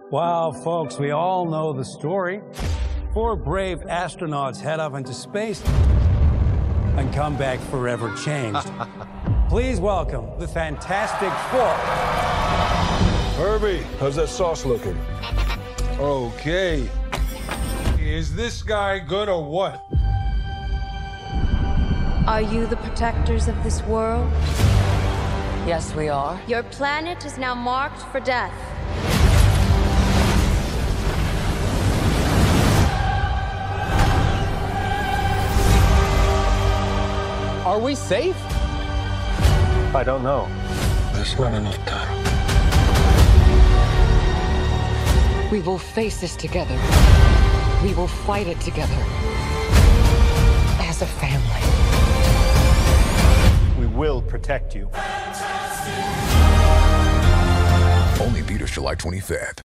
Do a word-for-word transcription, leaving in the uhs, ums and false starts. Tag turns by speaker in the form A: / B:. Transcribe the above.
A: Well, folks, we all know the story. Four brave astronauts head off into space and come back forever changed. Please welcome the Fantastic Four.
B: Herbie, how's that sauce looking?
C: Okay. Is this guy good or what?
D: Are you the protectors of this world?
E: Yes, we are.
D: Your planet is now marked for death.
F: Are we safe?
B: I don't know. There's not enough time.
E: We will face this together. We will fight it together. As a family.
G: We will protect you.
H: Only theaters July twenty-fifth.